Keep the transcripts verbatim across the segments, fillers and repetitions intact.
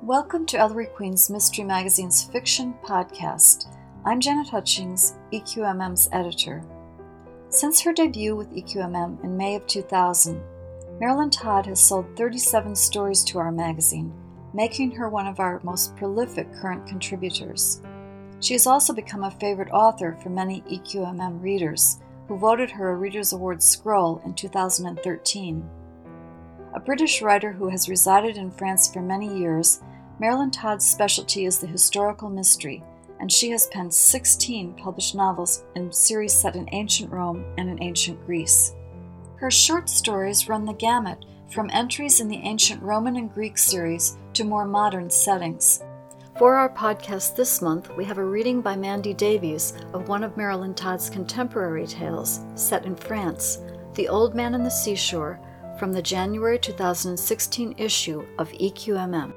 Welcome to Ellery Queen's Mystery Magazine's fiction podcast. I'm Janet Hutchings, E Q M M's editor. Since her debut with E Q M M in May of two thousand, Marilyn Todd has sold thirty-seven stories to our magazine, making her one of our most prolific current contributors. She has also become a favorite author for many E Q M M readers, who voted her a Reader's Award Scroll in two thousand thirteen. A British writer who has resided in France for many years, Marilyn Todd's specialty is the historical mystery, and she has penned sixteen published novels in series set in ancient Rome and in ancient Greece. Her short stories run the gamut from entries in the ancient Roman and Greek series to more modern settings. For our podcast this month, we have a reading by Mandy Davies of one of Marilyn Todd's contemporary tales set in France, The Old Man and the Seashore, from the January two thousand sixteen issue of E Q M M.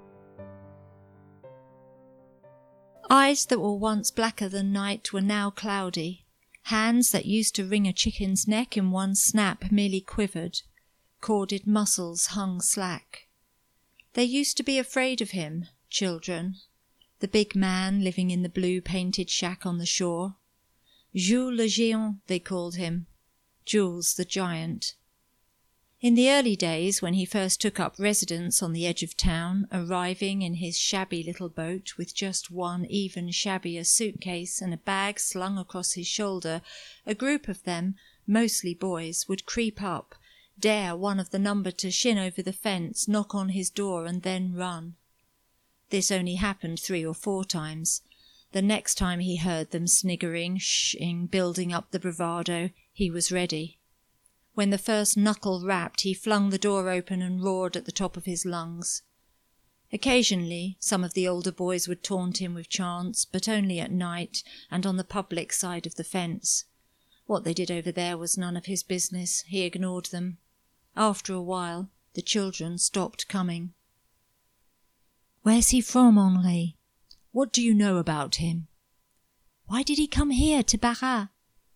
Eyes that were once blacker than night were now cloudy. Hands that used to wring a chicken's neck in one snap merely quivered. Corded muscles hung slack. They used to be afraid of him, children. The big man living in the blue-painted shack on the shore. Jules le Géant, they called him. Jules the Giant. In the early days, when he first took up residence on the edge of town, arriving in his shabby little boat with just one even shabbier suitcase and a bag slung across his shoulder, a group of them, mostly boys, would creep up, dare one of the number to shin over the fence, knock on his door, and then run. This only happened three or four times. The next time he heard them sniggering, shing, building up the bravado, he was ready. When the first knuckle rapped, he flung the door open and roared at the top of his lungs. Occasionally, some of the older boys would taunt him with chants, but only at night and on the public side of the fence. What they did over there was none of his business. He ignored them. After a while, the children stopped coming. "Where's he from, Henri? What do you know about him? Why did he come here to Barras?"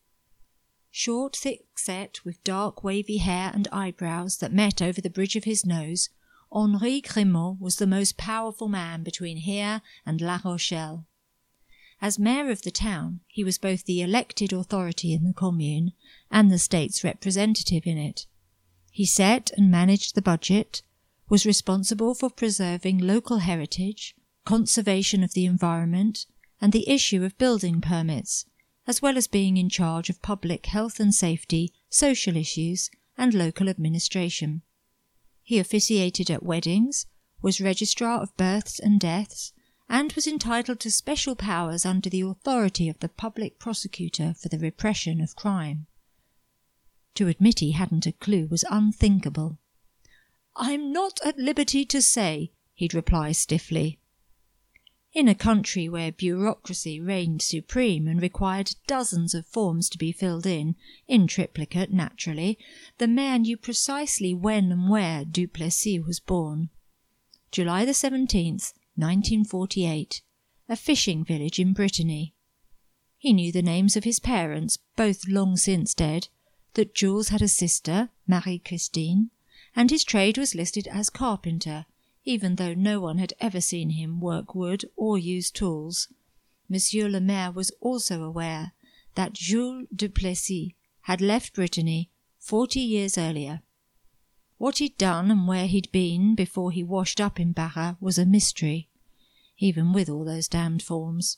Short, thick-set, with dark, wavy hair and eyebrows that met over the bridge of his nose, Henri Grimaud was the most powerful man between here and La Rochelle. As mayor of the town, he was both the elected authority in the commune and the state's representative in it. He set and managed the budget, was responsible for preserving local heritage, conservation of the environment, and the issue of building permits, as well as being in charge of public health and safety, social issues, and local administration. He officiated at weddings, was registrar of births and deaths, and was entitled to special powers under the authority of the public prosecutor for the repression of crime. To admit he hadn't a clue was unthinkable. "I'm not at liberty to say," he'd reply stiffly. In a country where bureaucracy reigned supreme and required dozens of forms to be filled in, in triplicate naturally, the mayor knew precisely when and where Duplessis was born. July the seventeenth, nineteen forty-eight, a fishing village in Brittany. He knew the names of his parents, both long since dead, that Jules had a sister, Marie-Christine, and his trade was listed as carpenter, even though no one had ever seen him work wood or use tools. Monsieur le Maire was also aware that Jules Duplessis had left Brittany forty years earlier. What he'd done and where he'd been before he washed up in Barras was a mystery, even with all those damned forms.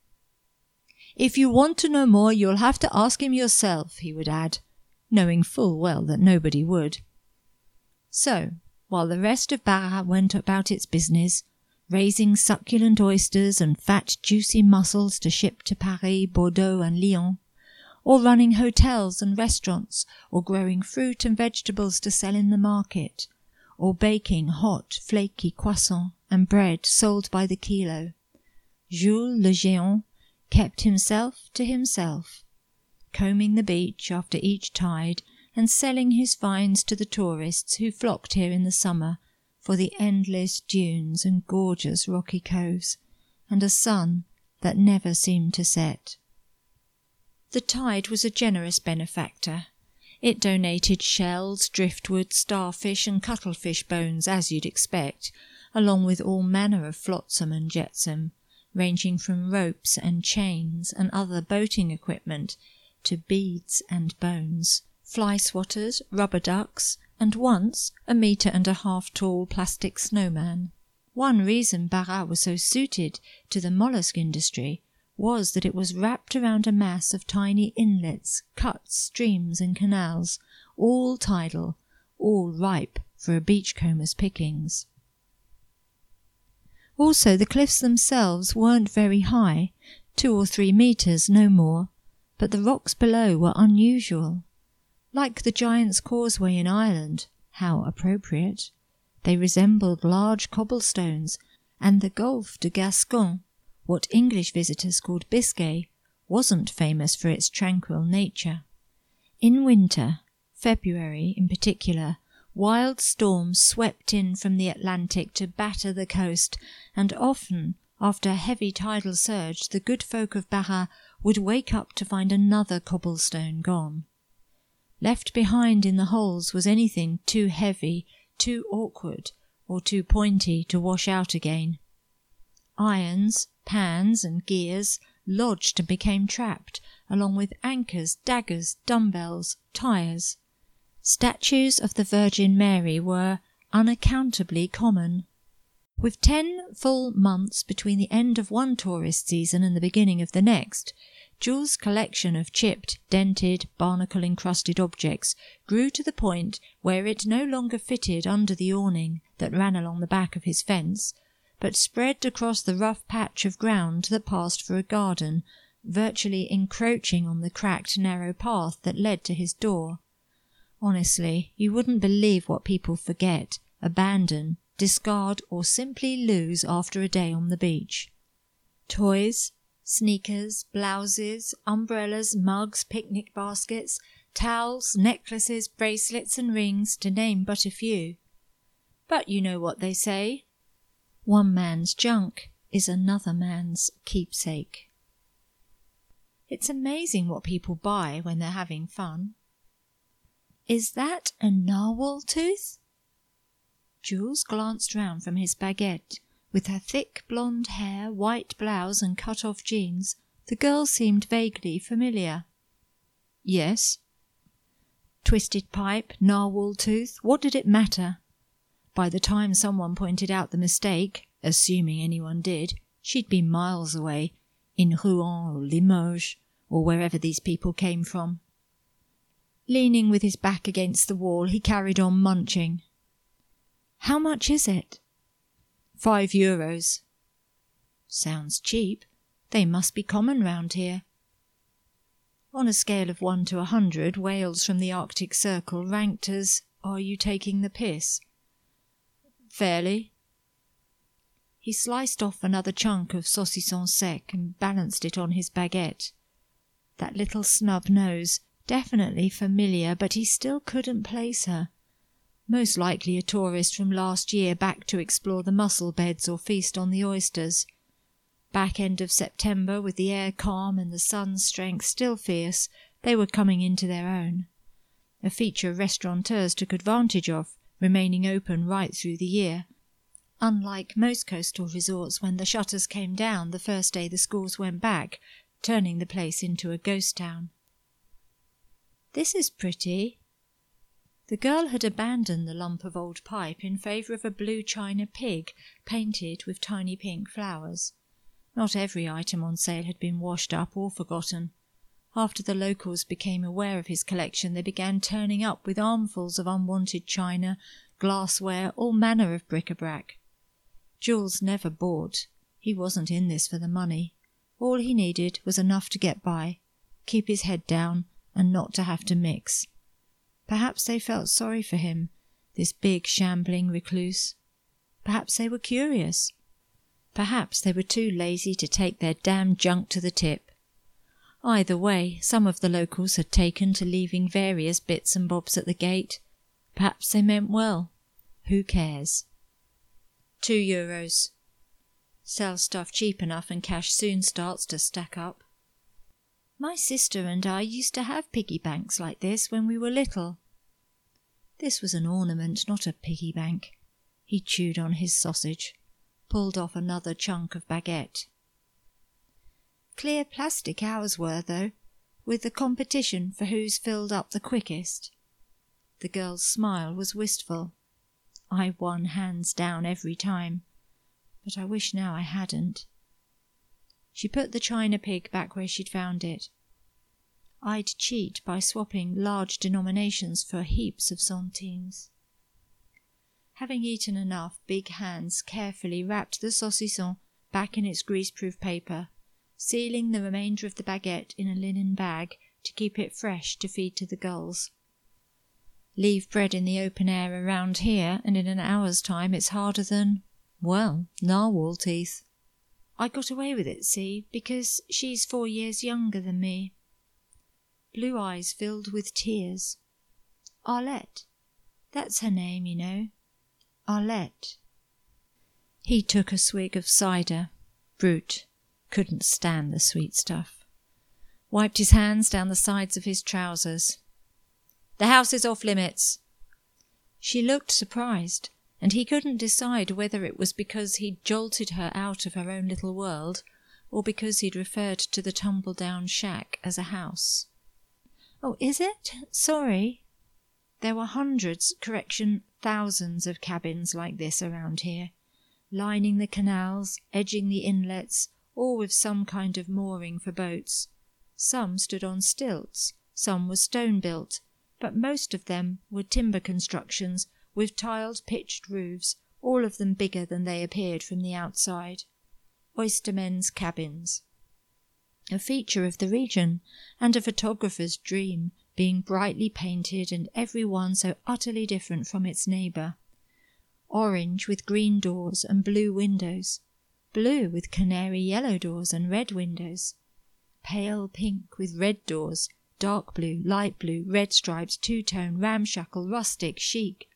"If you want to know more, you'll have to ask him yourself," he would add, knowing full well that nobody would. So, while the rest of Barras went about its business, raising succulent oysters and fat juicy mussels to ship to Paris, Bordeaux and Lyon, or running hotels and restaurants, or growing fruit and vegetables to sell in the market, or baking hot, flaky croissants and bread sold by the kilo, Jules le Géant kept himself to himself, combing the beach after each tide and selling his finds to the tourists who flocked here in the summer for the endless dunes and gorgeous rocky coves, and a sun that never seemed to set. The tide was a generous benefactor. It donated shells, driftwood, starfish and cuttlefish bones, as you'd expect, along with all manner of flotsam and jetsam, ranging from ropes and chains and other boating equipment to beads and bones, fly swatters, rubber ducks, and once a metre and a half tall plastic snowman. One reason Barras was so suited to the mollusk industry was that it was wrapped around a mass of tiny inlets, cuts, streams and canals, all tidal, all ripe for a beachcomber's pickings. Also, the cliffs themselves weren't very high, two or three metres, no more, but the rocks below were unusual. Like the Giant's Causeway in Ireland, how appropriate, they resembled large cobblestones, and the Golfe de Gascon, what English visitors called Biscay, wasn't famous for its tranquil nature. In winter, February in particular, wild storms swept in from the Atlantic to batter the coast, and often, after a heavy tidal surge, the good folk of Barras would wake up to find another cobblestone gone. Left behind in the holes was anything too heavy, too awkward, or too pointy to wash out again. Irons, pans, and gears lodged and became trapped, along with anchors, daggers, dumbbells, tyres. Statues of the Virgin Mary were unaccountably common. With ten full months between the end of one tourist season and the beginning of the next, Jules' collection of chipped, dented, barnacle-encrusted objects grew to the point where it no longer fitted under the awning that ran along the back of his fence, but spread across the rough patch of ground that passed for a garden, virtually encroaching on the cracked, narrow path that led to his door. Honestly, you wouldn't believe what people forget, abandon, discard, or simply lose after a day on the beach. Toys, sneakers, blouses, umbrellas, mugs, picnic baskets, towels, necklaces, bracelets and rings, to name but a few. But you know what they say. One man's junk is another man's keepsake. It's amazing what people buy when they're having fun. Is that a narwhal tooth? Jules glanced round from his baguette. With her thick blonde hair, white blouse and cut-off jeans, the girl seemed vaguely familiar. Yes. Twisted pipe, narwhal tooth, what did it matter? By the time someone pointed out the mistake, assuming anyone did, she'd been miles away, in Rouen or Limoges, or wherever these people came from. Leaning with his back against the wall, he carried on munching. How much is it? Five euros. Sounds cheap. They must be common round here. On a scale of one to a hundred, whales from the Arctic Circle ranked as, are you taking the piss? Fairly. He sliced off another chunk of saucisson sec and balanced it on his baguette. That little snub nose, definitely familiar, but he still couldn't place her. Most likely a tourist from last year back to explore the mussel beds or feast on the oysters. Back end of September, with the air calm and the sun's strength still fierce, they were coming into their own. A feature restaurateurs took advantage of, remaining open right through the year. Unlike most coastal resorts, when the shutters came down the first day the schools went back, turning the place into a ghost town. This is pretty. The girl had abandoned the lump of old pipe in favour of a blue china pig painted with tiny pink flowers. Not every item on sale had been washed up or forgotten. After the locals became aware of his collection, they began turning up with armfuls of unwanted china, glassware, all manner of bric-a-brac. Jules never bought. He wasn't in this for the money. All he needed was enough to get by, keep his head down, and not to have to mix. Perhaps they felt sorry for him, this big shambling recluse. Perhaps they were curious. Perhaps they were too lazy to take their damn junk to the tip. Either way, some of the locals had taken to leaving various bits and bobs at the gate. Perhaps they meant well. Who cares? Two euros. Sell stuff cheap enough and cash soon starts to stack up. My sister and I used to have piggy banks like this when we were little. This was an ornament, not a piggy bank. He chewed on his sausage, pulled off another chunk of baguette. Clear plastic ours were, though, with the competition for who's filled up the quickest. The girl's smile was wistful. I won hands down every time, but I wish now I hadn't. She put the china pig back where she'd found it. I'd cheat by swapping large denominations for heaps of centimes. Having eaten enough, Big Hands carefully wrapped the saucisson back in its greaseproof paper, sealing the remainder of the baguette in a linen bag to keep it fresh to feed to the gulls. Leave bread in the open air around here, and in an hour's time it's harder than, well, narwhal teeth. I got away with it, see, because she's four years younger than me. Blue eyes filled with tears. Arlette. That's her name, you know. Arlette. He took a swig of cider. Brute. Couldn't stand the sweet stuff. Wiped his hands down the sides of his trousers. The house is off limits. She looked surprised, and he couldn't decide whether it was because he'd jolted her out of her own little world, or because he'd referred to the tumble-down shack as a house. Oh, is it? Sorry. There were hundreds, correction, thousands of cabins like this around here, lining the canals, edging the inlets, all with some kind of mooring for boats. Some stood on stilts, some were stone-built, but most of them were timber constructions with tiled pitched roofs, all of them bigger than they appeared from the outside. Oystermen's cabins. A feature of the region, and a photographer's dream, being brightly painted and every one so utterly different from its neighbour. Orange with green doors and blue windows, blue with canary yellow doors and red windows, pale pink with red doors, dark blue, light blue, red stripes, two-tone, ramshackle, rustic, chic.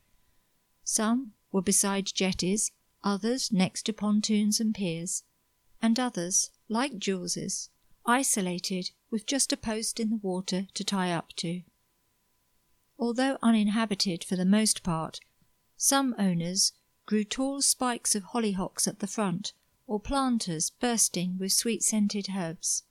Some were beside jetties, others next to pontoons and piers, and others, like Jules's, isolated with just a post in the water to tie up to. Although uninhabited for the most part, some owners grew tall spikes of hollyhocks at the front, or planters bursting with sweet-scented herbs.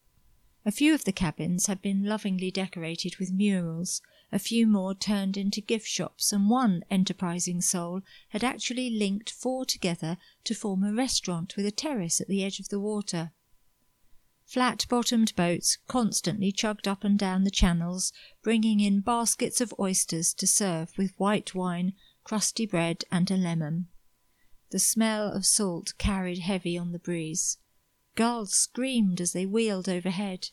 A few of the cabins had been lovingly decorated with murals, a few more turned into gift shops, and one enterprising soul had actually linked four together to form a restaurant with a terrace at the edge of the water. Flat-bottomed boats constantly chugged up and down the channels, bringing in baskets of oysters to serve with white wine, crusty bread, and a lemon. The smell of salt carried heavy on the breeze. Gulls screamed as they wheeled overhead.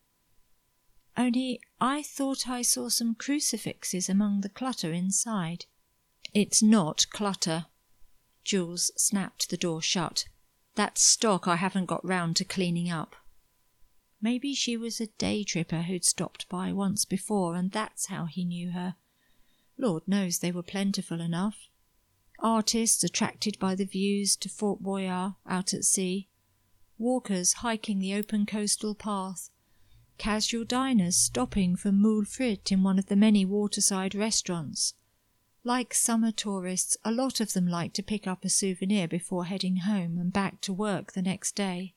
Only I thought I saw some crucifixes among the clutter inside. It's not clutter. Jules snapped the door shut. That's stock I haven't got round to cleaning up. Maybe she was a day tripper who'd stopped by once before, and that's how he knew her. Lord knows they were plentiful enough. Artists attracted by the views to Fort Boyard out at sea, walkers hiking the open coastal path, casual diners stopping for moule frite in one of the many waterside restaurants. Like summer tourists, a lot of them like to pick up a souvenir before heading home and back to work the next day.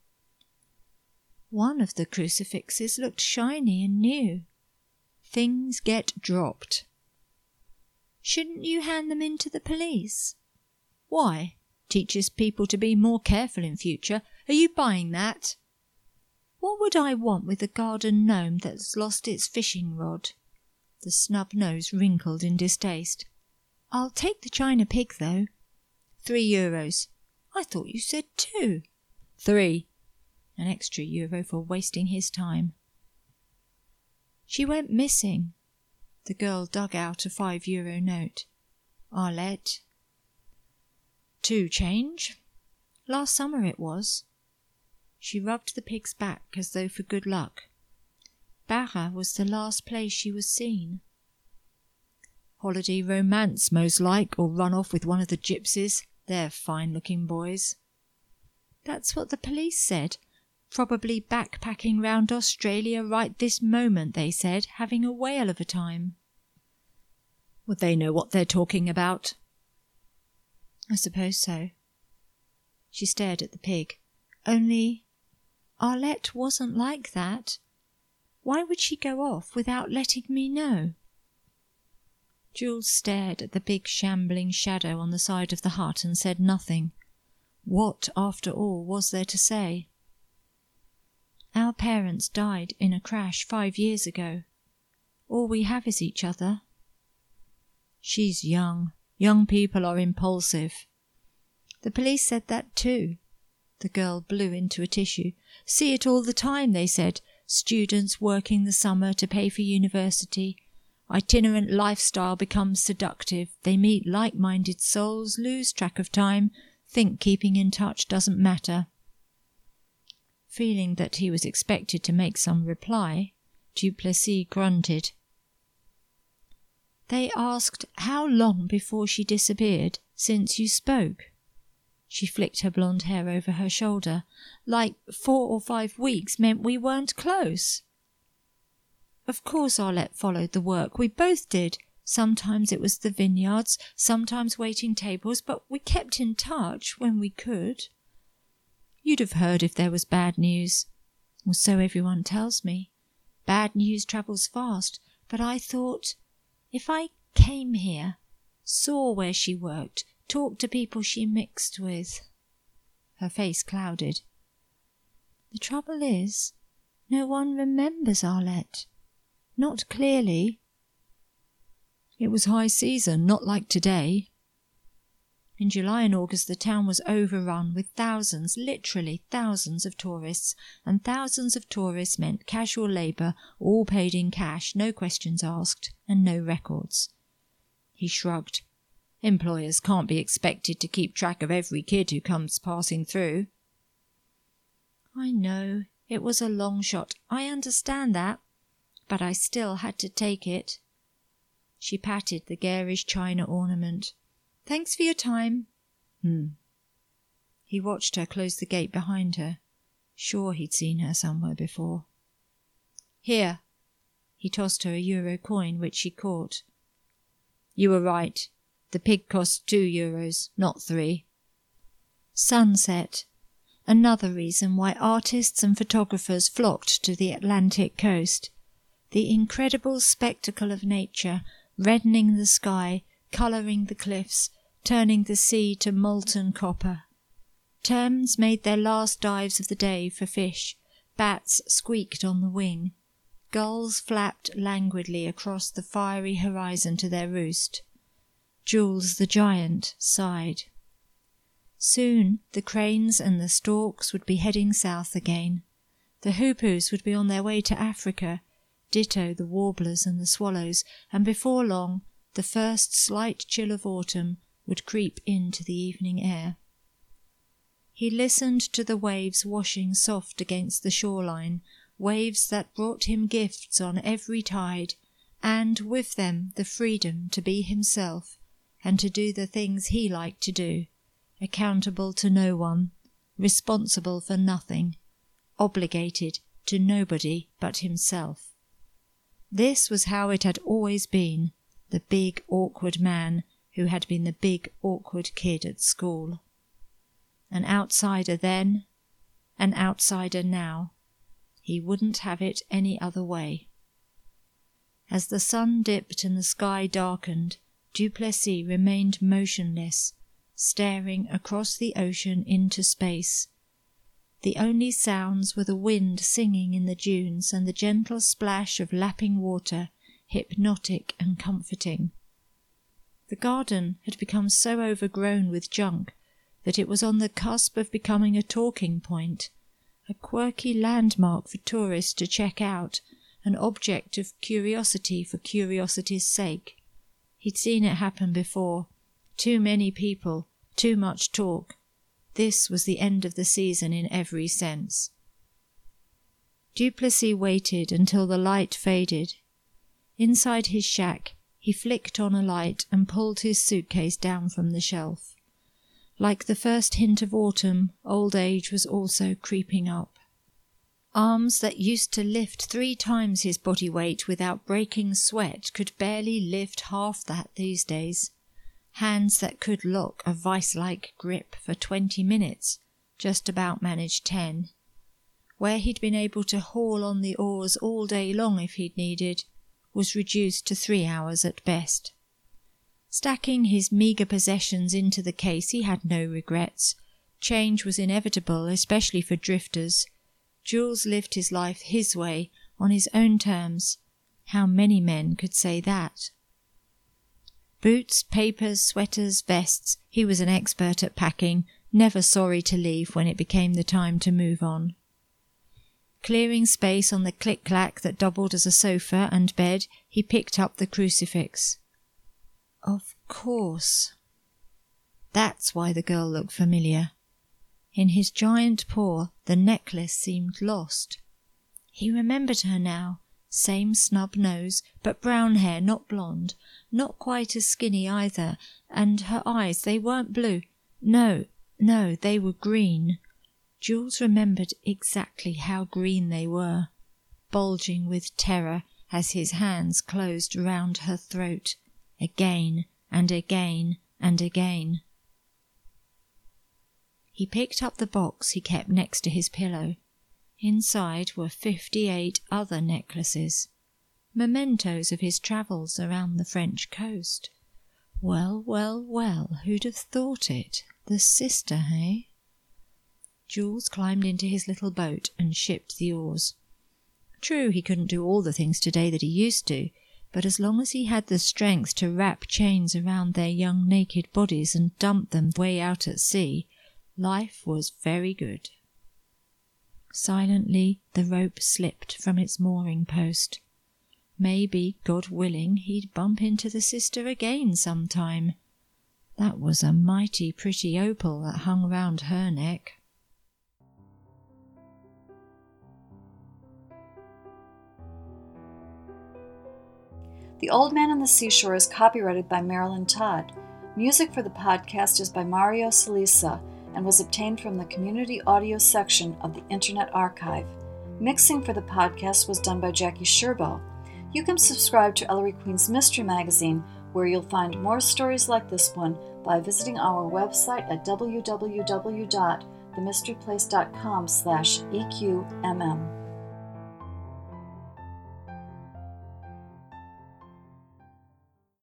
One of the crucifixes looked shiny and new. Things get dropped. Shouldn't you hand them in to the police? Why? Teaches people to be more careful in future. Are you buying that? What would I want with a garden gnome that's lost its fishing rod? The snub nose wrinkled in distaste. I'll take the china pig, though. Three euros. I thought you said two. Three. An extra euro for wasting his time. She went missing. The girl dug out a five-euro note. Arlette. Two change. Last summer it was. She rubbed the pig's back as though for good luck. Barra was the last place she was seen. Holiday romance, most like, or run off with one of the gypsies. They're fine-looking boys. That's what the police said. Probably backpacking round Australia right this moment, they said, having a whale of a time. Would they know what they're talking about? I suppose so. She stared at the pig. Only Arlette wasn't like that. Why would she go off without letting me know? Jules stared at the big shambling shadow on the side of the hut and said nothing. What, after all, was there to say? Our parents died in a crash five years ago. All we have is each other. She's young. Young people are impulsive. The police said that too. The girl blew into a tissue. See it all the time, they said. Students working the summer to pay for university. Itinerant lifestyle becomes seductive. They meet like-minded souls, lose track of time, think keeping in touch doesn't matter. Feeling that he was expected to make some reply, Duplessis grunted. They asked how long before she disappeared since you spoke. She flicked her blonde hair over her shoulder. Like four or five weeks meant we weren't close. Of course Arlette followed the work. We both did. Sometimes it was the vineyards, sometimes waiting tables, but we kept in touch when we could. You'd have heard if there was bad news. Or so everyone tells me. Bad news travels fast, but I thought, if I came here, saw where she worked, talked to people she mixed with. Her face clouded. The trouble is, no one remembers Arlette. Not clearly. It was high season, not like today. In July and August the town was overrun with thousands, literally thousands of tourists, and thousands of tourists meant casual labour, all paid in cash, no questions asked, and no records. He shrugged. Employers can't be expected to keep track of every kid who comes passing through. I know, it was a long shot, I understand that, but I still had to take it. She patted the garish china ornament. Thanks for your time. Hmm. He watched her close the gate behind her. Sure he'd seen her somewhere before. Here. He tossed her a euro coin, which she caught. You were right. The pig cost two euros, not three. Sunset. Another reason why artists and photographers flocked to the Atlantic coast. The incredible spectacle of nature, reddening the sky, colouring the cliffs, turning the sea to molten copper. Terns made their last dives of the day for fish. Bats squeaked on the wing. Gulls flapped languidly across the fiery horizon to their roost. Jules the giant sighed. Soon the cranes and the storks would be heading south again. The hoopoes would be on their way to Africa, ditto the warblers and the swallows, and before long the first slight chill of autumn would creep into the evening air. He listened to the waves washing soft against the shoreline, waves that brought him gifts on every tide, and with them the freedom to be himself and to do the things he liked to do, accountable to no one, responsible for nothing, obligated to nobody but himself. This was how it had always been, the big awkward man who had been the big awkward kid at school. An outsider then, an outsider now. He wouldn't have it any other way. As the sun dipped and the sky darkened, Duplessis remained motionless, staring across the ocean into space. The only sounds were the wind singing in the dunes and the gentle splash of lapping water, hypnotic and comforting. The garden had become so overgrown with junk that it was on the cusp of becoming a talking point, a quirky landmark for tourists to check out, an object of curiosity for curiosity's sake. He'd seen it happen before. Too many people, too much talk. This was the end of the season in every sense. Duplessis waited until the light faded. Inside his shack, he flicked on a light and pulled his suitcase down from the shelf. Like the first hint of autumn, old age was also creeping up. Arms that used to lift three times his body weight without breaking sweat could barely lift half that these days. Hands that could lock a vice-like grip for twenty minutes, just about managed ten. Where he'd been able to haul on the oars all day long if he'd needed, was reduced to three hours at best. Stacking his meagre possessions into the case, he had no regrets. Change was inevitable, especially for drifters. Jules lived his life his way, on his own terms. How many men could say that? Boots, papers, sweaters, vests, he was an expert at packing, never sorry to leave when it became the time to move on. Clearing space on the click-clack that doubled as a sofa and bed, he picked up the crucifix. Of course. That's why the girl looked familiar. In his giant paw, the necklace seemed lost. He remembered her now. Same snub nose, but brown hair, not blonde, not quite as skinny either, and her eyes, they weren't blue. No, no, they were green. Jules remembered exactly how green they were, bulging with terror as his hands closed round her throat, again and again and again. He picked up the box he kept next to his pillow. Inside were fifty-eight other necklaces, mementos of his travels around the French coast. Well, well, well, who'd have thought it? The sister, eh? Jules climbed into his little boat and shipped the oars. True, he couldn't do all the things today that he used to, but as long as he had the strength to wrap chains around their young naked bodies and dump them way out at sea, life was very good. Silently the rope slipped from its mooring post. Maybe, God willing, he'd bump into the sister again sometime. That was a mighty pretty opal that hung round her neck. The Old Man on the Seashore is copyrighted by Marilyn Todd. Music for the podcast is by Mario Salisa and was obtained from the community audio section of the Internet Archive. Mixing for the podcast was done by Jackie Sherbo. You can subscribe to Ellery Queen's Mystery Magazine, where you'll find more stories like this one by visiting our website at w w w dot the mystery place dot com slash E Q M M.